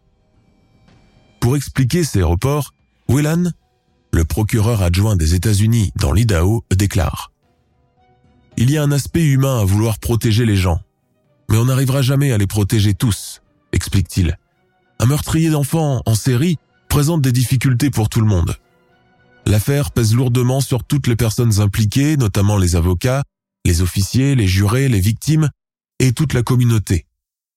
Pour expliquer ces reports, Whelan, le procureur adjoint des États-Unis dans l'Idaho, déclare: « Il y a un aspect humain à vouloir protéger les gens, mais on n'arrivera jamais à les protéger tous, explique-t-il. Un meurtrier d'enfants en série présente des difficultés pour tout le monde. L'affaire pèse lourdement sur toutes les personnes impliquées, notamment les avocats, les officiers, les jurés, les victimes et toute la communauté.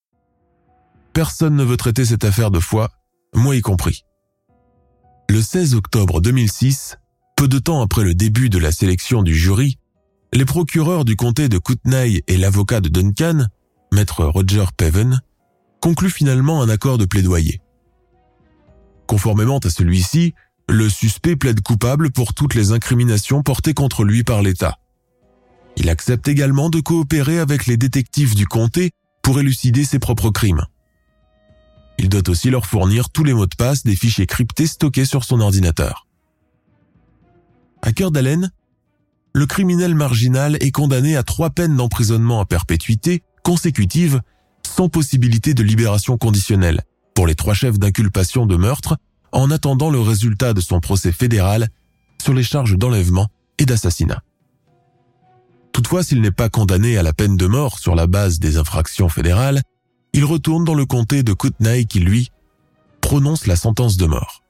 Personne ne veut traiter cette affaire 2 fois, moi y compris. » Le 16 octobre 2006, peu de temps après le début de la sélection du jury, les procureurs du comté de Kootenay et l'avocat de Duncan, maître Roger Paven, concluent finalement un accord de plaidoyer. Conformément à celui-ci, le suspect plaide coupable pour toutes les incriminations portées contre lui par l'État. Il accepte également de coopérer avec les détectives du comté pour élucider ses propres crimes. Il doit aussi leur fournir tous les mots de passe des fichiers cryptés stockés sur son ordinateur. À Coeur d'Alene, le criminel marginal est condamné à 3 peines d'emprisonnement à perpétuité consécutives sans possibilité de libération conditionnelle pour les 3 chefs d'inculpation de meurtre en attendant le résultat de son procès fédéral sur les charges d'enlèvement et d'assassinat. Toutefois, s'il n'est pas condamné à la peine de mort sur la base des infractions fédérales, il retourne dans le comté de Kootenay qui, lui, prononce la sentence de mort.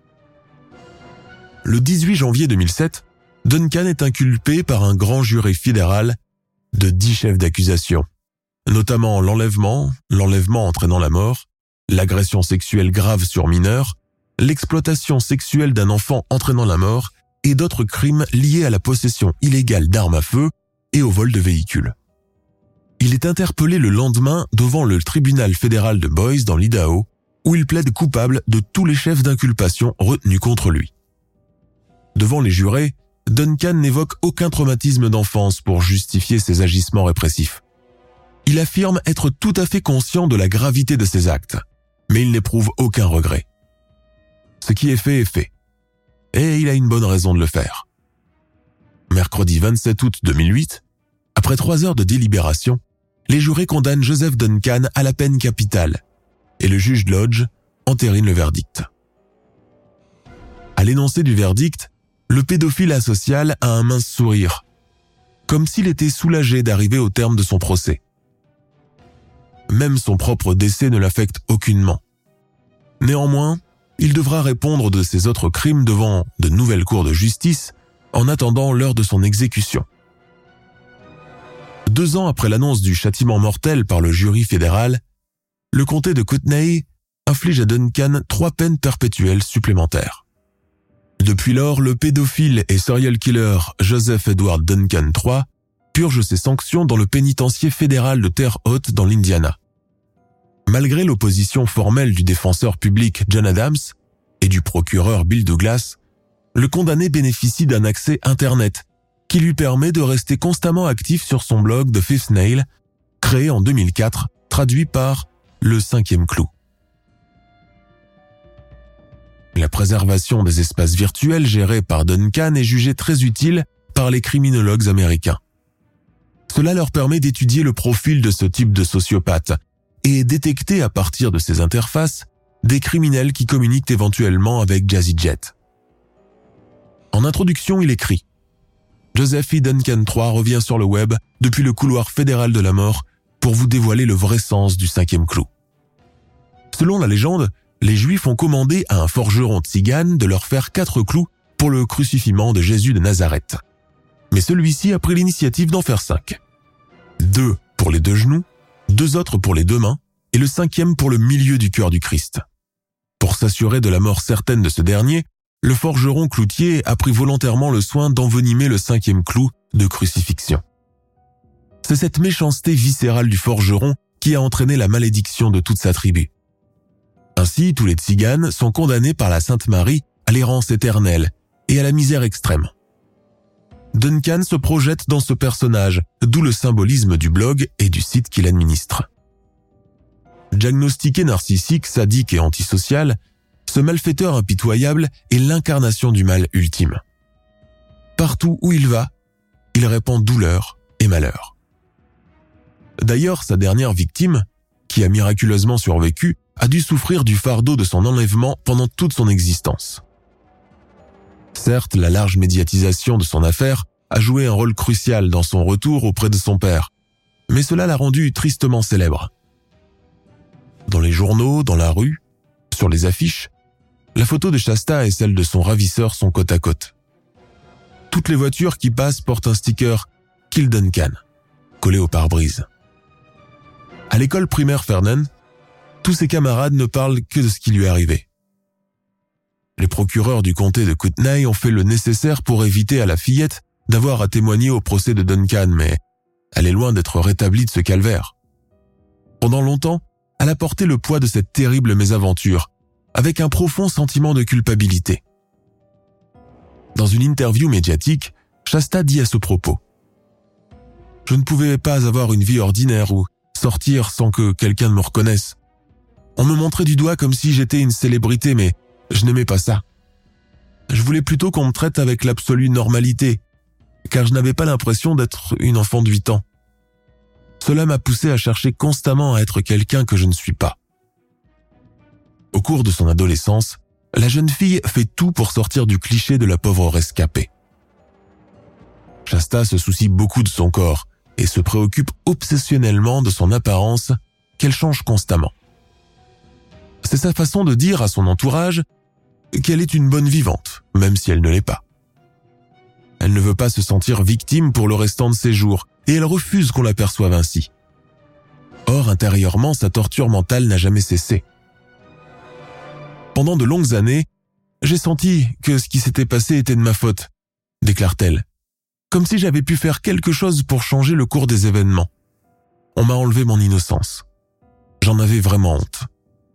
Le 18 janvier 2007, Duncan est inculpé par un grand jury fédéral de 10 chefs d'accusation, notamment l'enlèvement entraînant la mort, l'agression sexuelle grave sur mineur, l'exploitation sexuelle d'un enfant entraînant la mort et d'autres crimes liés à la possession illégale d'armes à feu et au vol de véhicules. Il est interpellé le lendemain devant le tribunal fédéral de Boise dans l'Idaho, où il plaide coupable de tous les chefs d'inculpation retenus contre lui. Devant les jurés, Duncan n'évoque aucun traumatisme d'enfance pour justifier ses agissements répressifs. Il affirme être tout à fait conscient de la gravité de ses actes, mais il n'éprouve aucun regret. Ce qui est fait, et il a une bonne raison de le faire. Mercredi 27 août 2008, après 3 heures de délibération, les jurés condamnent Joseph Duncan à la peine capitale et le juge Lodge entérine le verdict. À l'énoncé du verdict, le pédophile asocial a un mince sourire, comme s'il était soulagé d'arriver au terme de son procès. Même son propre décès ne l'affecte aucunement. Néanmoins, il devra répondre de ses autres crimes devant de nouvelles cours de justice en attendant l'heure de son exécution. 2 ans après l'annonce du châtiment mortel par le jury fédéral, le comté de Kootenay inflige à Duncan 3 peines perpétuelles supplémentaires. Depuis lors, le pédophile et serial killer Joseph Edward Duncan III purge ses sanctions dans le pénitencier fédéral de Terre Haute dans l'Indiana. Malgré l'opposition formelle du défenseur public John Adams et du procureur Bill Douglas, le condamné bénéficie d'un accès Internet qui lui permet de rester constamment actif sur son blog The Fifth Nail, créé en 2004, traduit par Le 5e clou. La préservation des espaces virtuels gérés par Duncan est jugée très utile par les criminologues américains. Cela leur permet d'étudier le profil de ce type de sociopathe et détecter à partir de ces interfaces des criminels qui communiquent éventuellement avec Jazzy Jet. En introduction, il écrit « Joseph E. Duncan III revient sur le web depuis le couloir fédéral de la mort pour vous dévoiler le vrai sens du 5e clou. Selon la légende, les Juifs ont commandé à un forgeron tzigane de leur faire 4 clous pour le crucifiement de Jésus de Nazareth. Mais celui-ci a pris l'initiative d'en faire 5. 2 pour les 2 genoux, 2 autres pour les 2 mains et le 5e pour le milieu du cœur du Christ. Pour s'assurer de la mort certaine de ce dernier, le forgeron cloutier a pris volontairement le soin d'envenimer le 5e clou de crucifixion. C'est cette méchanceté viscérale du forgeron qui a entraîné la malédiction de toute sa tribu. Ainsi, tous les tziganes sont condamnés par la Sainte Marie à l'errance éternelle et à la misère extrême. Duncan se projette dans ce personnage, d'où le symbolisme du blog et du site qu'il administre. Diagnostiqué narcissique, sadique et antisocial, ce malfaiteur impitoyable est l'incarnation du mal ultime. Partout où il va, il répand douleur et malheur. D'ailleurs, sa dernière victime, qui a miraculeusement survécu, a dû souffrir du fardeau de son enlèvement pendant toute son existence. Certes, la large médiatisation de son affaire a joué un rôle crucial dans son retour auprès de son père, mais cela l'a rendu tristement célèbre. Dans les journaux, dans la rue, sur les affiches, la photo de Shasta et celle de son ravisseur sont côte à côte. Toutes les voitures qui passent portent un sticker « Kill Duncan » collé au pare-brise. À l'école primaire Fernan, tous ses camarades ne parlent que de ce qui lui est arrivé. Les procureurs du comté de Kootenay ont fait le nécessaire pour éviter à la fillette d'avoir à témoigner au procès de Duncan, mais elle est loin d'être rétablie de ce calvaire. Pendant longtemps, elle a porté le poids de cette terrible mésaventure, avec un profond sentiment de culpabilité. Dans une interview médiatique, Shasta dit à ce propos « Je ne pouvais pas avoir une vie ordinaire ou sortir sans que quelqu'un me reconnaisse. On me montrait du doigt comme si j'étais une célébrité, mais je n'aimais pas ça. Je voulais plutôt qu'on me traite avec l'absolue normalité, car je n'avais pas l'impression d'être une enfant de 8 ans. Cela m'a poussé à chercher constamment à être quelqu'un que je ne suis pas. » Au cours de son adolescence, la jeune fille fait tout pour sortir du cliché de la pauvre rescapée. Shasta se soucie beaucoup de son corps et se préoccupe obsessionnellement de son apparence qu'elle change constamment. C'est sa façon de dire à son entourage qu'elle est une bonne vivante, même si elle ne l'est pas. Elle ne veut pas se sentir victime pour le restant de ses jours et elle refuse qu'on la perçoive ainsi. Or, intérieurement, sa torture mentale n'a jamais cessé. Pendant de longues années, j'ai senti que ce qui s'était passé était de ma faute, déclare-t-elle. Comme si j'avais pu faire quelque chose pour changer le cours des événements. On m'a enlevé mon innocence. J'en avais vraiment honte.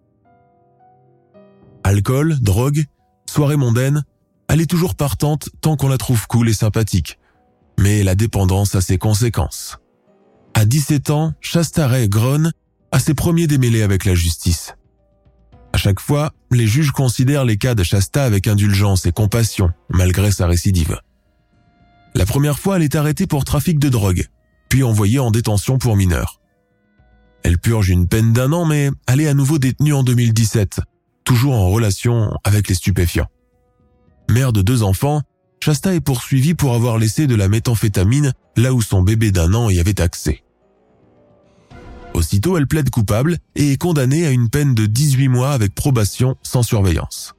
Alcool, drogue, soirée mondaine, elle est toujours partante tant qu'on la trouve cool et sympathique. Mais la dépendance a ses conséquences. À 17 ans, Shasta Ray Grön a ses premiers démêlés avec la justice. À chaque fois, les juges considèrent les cas de Shasta avec indulgence et compassion, malgré sa récidive. La première fois, elle est arrêtée pour trafic de drogue, puis envoyée en détention pour mineurs. Elle purge une peine d'1 an, mais elle est à nouveau détenue en 2017, toujours en relation avec les stupéfiants. Mère de 2 enfants, Shasta est poursuivie pour avoir laissé de la méthamphétamine là où son bébé d'1 an y avait accès. Aussitôt, elle plaide coupable et est condamnée à une peine de 18 mois avec probation sans surveillance.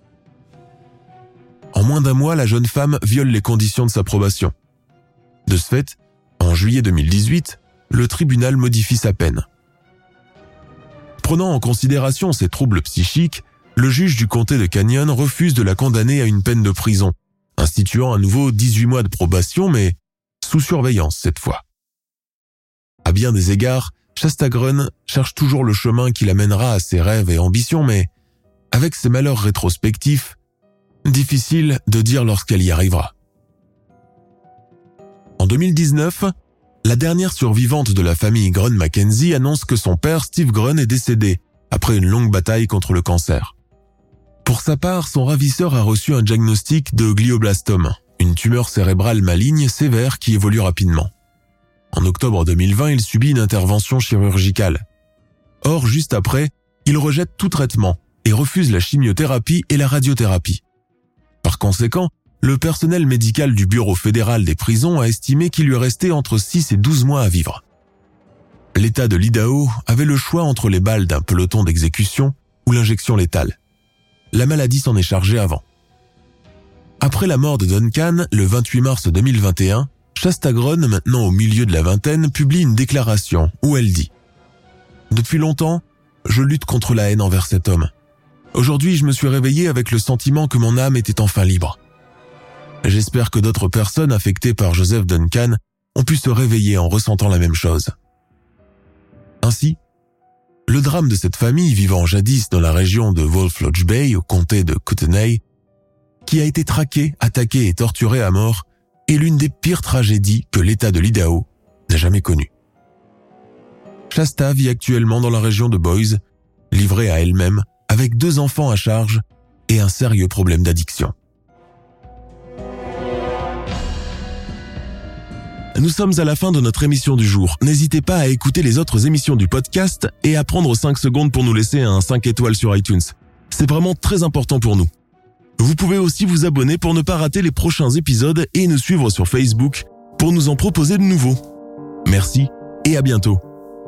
En moins d'1 mois, la jeune femme viole les conditions de sa probation. De ce fait, en juillet 2018, le tribunal modifie sa peine. Prenant en considération ses troubles psychiques, le juge du comté de Canyon refuse de la condamner à une peine de prison, instituant à nouveau 18 mois de probation, mais sous surveillance cette fois. À bien des égards, Shasta Grön cherche toujours le chemin qui l'amènera à ses rêves et ambitions, mais avec ses malheurs rétrospectifs, difficile de dire lorsqu'elle y arrivera. En 2019, la dernière survivante de la famille Grön-Mackenzie annonce que son père Steve Grön est décédé après une longue bataille contre le cancer. Pour sa part, son ravisseur a reçu un diagnostic de glioblastome, une tumeur cérébrale maligne sévère qui évolue rapidement. En octobre 2020, il subit une intervention chirurgicale. Or, juste après, il rejette tout traitement et refuse la chimiothérapie et la radiothérapie. Par conséquent, le personnel médical du Bureau fédéral des prisons a estimé qu'il lui restait entre 6 et 12 mois à vivre. L'État de l'Idaho avait le choix entre les balles d'un peloton d'exécution ou l'injection létale. La maladie s'en est chargée avant. Après la mort de Duncan, le 28 mars 2021, Shasta Grön, maintenant au milieu de la vingtaine, publie une déclaration où elle dit « Depuis longtemps, je lutte contre la haine envers cet homme. Aujourd'hui, je me suis réveillée avec le sentiment que mon âme était enfin libre. J'espère que d'autres personnes affectées par Joseph Duncan ont pu se réveiller en ressentant la même chose. » Ainsi, le drame de cette famille vivant jadis dans la région de Wolf Lodge Bay, au comté de Kootenay, qui a été traquée, attaquée et torturée à mort, est l'une des pires tragédies que l'État de l'Idaho n'a jamais connues. Shasta vit actuellement dans la région de Boise, livrée à elle-même, avec 2 enfants à charge et un sérieux problème d'addiction. Nous sommes à la fin de notre émission du jour. N'hésitez pas à écouter les autres émissions du podcast et à prendre 5 secondes pour nous laisser un 5 étoiles sur iTunes. C'est vraiment très important pour nous. Vous pouvez aussi vous abonner pour ne pas rater les prochains épisodes et nous suivre sur Facebook pour nous en proposer de nouveaux. Merci et à bientôt.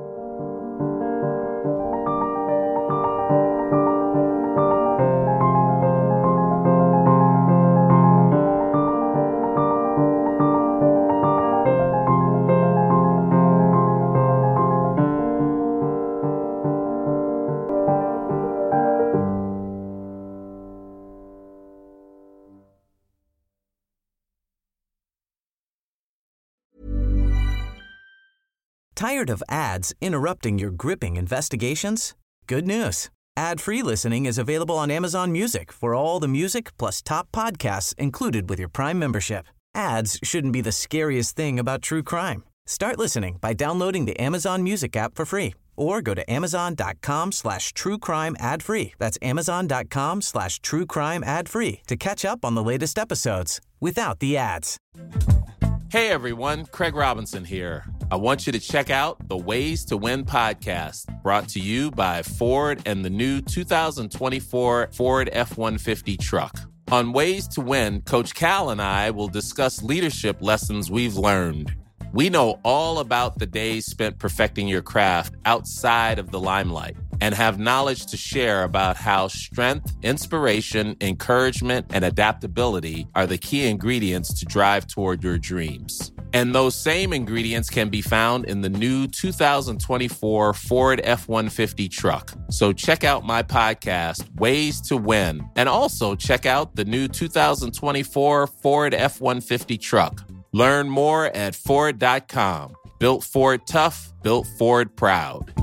Tired of ads interrupting your gripping investigations? Good news. Ad-free listening is available on Amazon Music for all the music plus top podcasts included with your Prime membership. Ads shouldn't be the scariest thing about true crime. Start listening by downloading the Amazon Music app for free or go to amazon.com/truecrime ad-free. That's amazon.com/truecrime ad-free to catch up on the latest episodes without the ads. Hey everyone, Craig Robinson here. I want you to check out the Ways to Win podcast, brought to you by Ford and the new 2024 Ford F-150 truck. On Ways to Win, Coach Cal and I will discuss leadership lessons we've learned. We know all about the days spent perfecting your craft outside of the limelight and have knowledge to share about how strength, inspiration, encouragement, and adaptability are the key ingredients to drive toward your dreams. And those same ingredients can be found in the new 2024 Ford F-150 truck. So check out my podcast, Ways to Win, and also check out the new 2024 Ford F-150 truck. Learn more at Ford.com. Built Ford tough, built Ford proud.